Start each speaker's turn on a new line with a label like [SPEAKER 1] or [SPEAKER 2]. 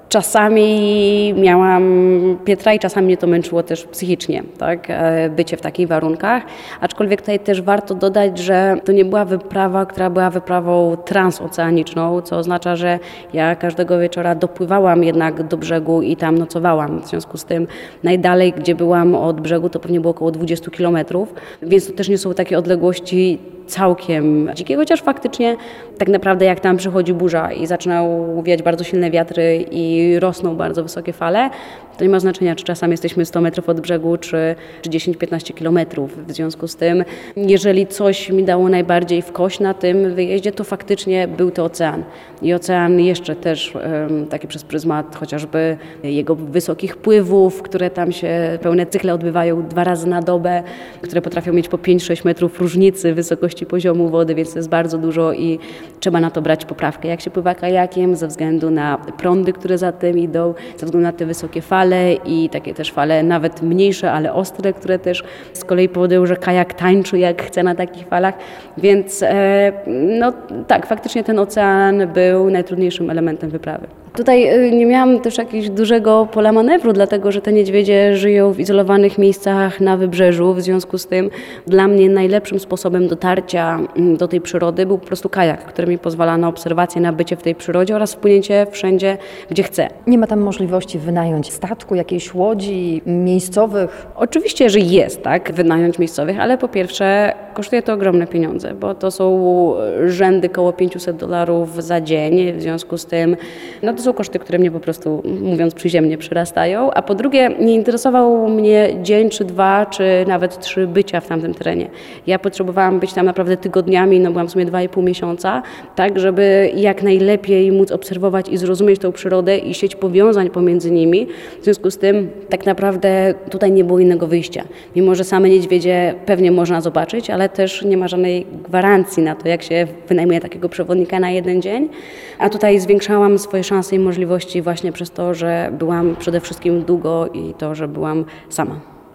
[SPEAKER 1] Czasami miałam Pietra i czasami mnie to męczyło też psychicznie, tak? Bycie w takich warunkach. Aczkolwiek tutaj też warto dodać, że to nie była wyprawa, która była wyprawą transoceaniczną, co oznacza, że ja każdego wieczora dopływałam jednak do brzegu i tam nocowałam. W związku z tym najdalej, gdzie byłam od brzegu, to pewnie było około 20 kilometrów, więc to też nie są takie odległości całkiem dzikie, chociaż faktycznie tak naprawdę jak tam przychodzi burza i zaczynają wiać bardzo silne wiatry i rosną bardzo wysokie fale, to nie ma znaczenia, czy czasami jesteśmy 100 metrów od brzegu, czy 10-15 kilometrów. W związku z tym, jeżeli coś mi dało najbardziej w kość na tym wyjeździe, to faktycznie był to ocean. I ocean jeszcze też taki przez pryzmat chociażby jego wysokich pływów, które tam się pełne cykle odbywają 2 razy na dobę, które potrafią mieć po 5-6 metrów różnicy wysokości poziomu wody, więc to jest bardzo dużo i trzeba na to brać poprawkę. Jak się pływa kajakiem, ze względu na prądy, które za tym idą, ze względu na te wysokie fale i takie też fale nawet mniejsze, ale ostre, które też z kolei powodują, że kajak tańczy jak chce na takich falach. Więc no tak, faktycznie ten ocean był najtrudniejszym elementem wyprawy. Tutaj nie miałam też jakiegoś dużego pola manewru, dlatego że te niedźwiedzie żyją w izolowanych miejscach na wybrzeżu. W związku z tym dla mnie najlepszym sposobem dotarcia do tej przyrody był po prostu kajak, który mi pozwala na obserwację, na bycie w tej przyrodzie oraz wpłynięcie wszędzie, gdzie chcę.
[SPEAKER 2] Nie ma tam możliwości wynająć statku, jakiejś łodzi, miejscowych?
[SPEAKER 1] Oczywiście, że jest, tak, wynająć miejscowych, ale po pierwsze kosztuje to ogromne pieniądze, bo to są rzędy koło $500 za dzień, w związku z tym no to są koszty, które mnie po prostu, mówiąc przyziemnie, przyrastają, a po drugie nie interesował mnie dzień, czy 2, czy nawet 3 bycia w tamtym terenie. Ja potrzebowałam być tam naprawdę tygodniami, no byłam w sumie 2,5 miesiąca, tak, żeby jak najlepiej móc obserwować i zrozumieć tą przyrodę i sieć powiązań pomiędzy nimi. W związku z tym tak naprawdę tutaj nie było innego wyjścia. Mimo że same niedźwiedzie pewnie można zobaczyć, ale też nie ma żadnej gwarancji na to, jak się wynajmuje takiego przewodnika na jeden dzień. A tutaj zwiększałam swoje szanse i możliwości właśnie przez to, że byłam przede wszystkim długo i to, że byłam sama.